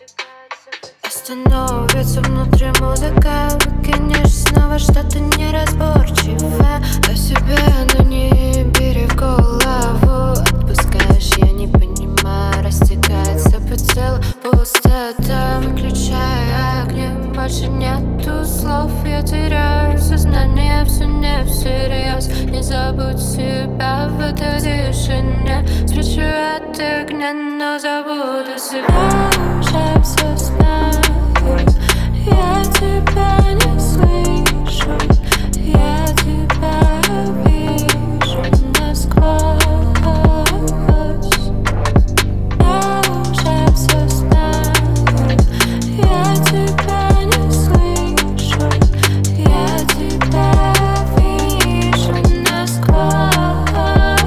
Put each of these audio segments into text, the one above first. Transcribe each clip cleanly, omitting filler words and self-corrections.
Остановится внутри музыка, выкинешь снова что-то неразборчивое о себе, но не бери в голову. Отпускаешь, я не понимаю, растекается по телу пустота. Выключай огни, больше нету слов. Я теряю сознание, все не всерьез. Не забудь себя в этой тишине. Свечу от огня, но забуду себя. Уже все знаю, я тебя не слышу, я тебя вижу насквозь. Я уже все знаю, я тебя не слышу, я тебя вижу насквозь.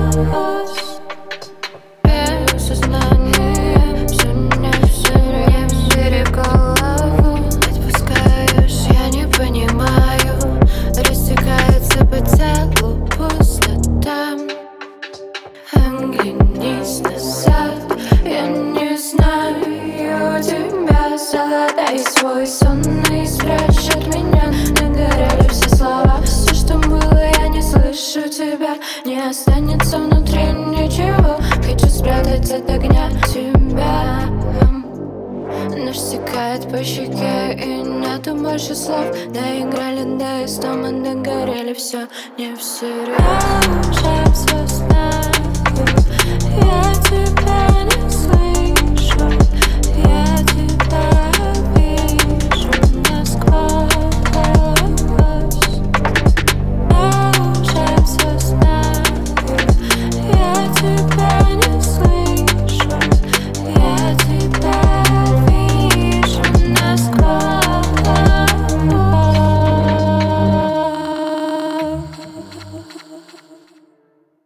Без сознания, все не всерьез. Бери голову, отпускаешь, я не понимаю. Растекается по телу пустота. Оглянись назад, я не знаю тебя. Задай свой сон и спрячь от меня. Нагорели все слова, все, что было, я не слышу тебя. Не останется внутри ничего. Хочу спрятать от огня тебя. Нож стекает по щеке, и нету больше слов. Доиграли до истома, догорели, все не всерьез. Я уже все знаю, я тебя не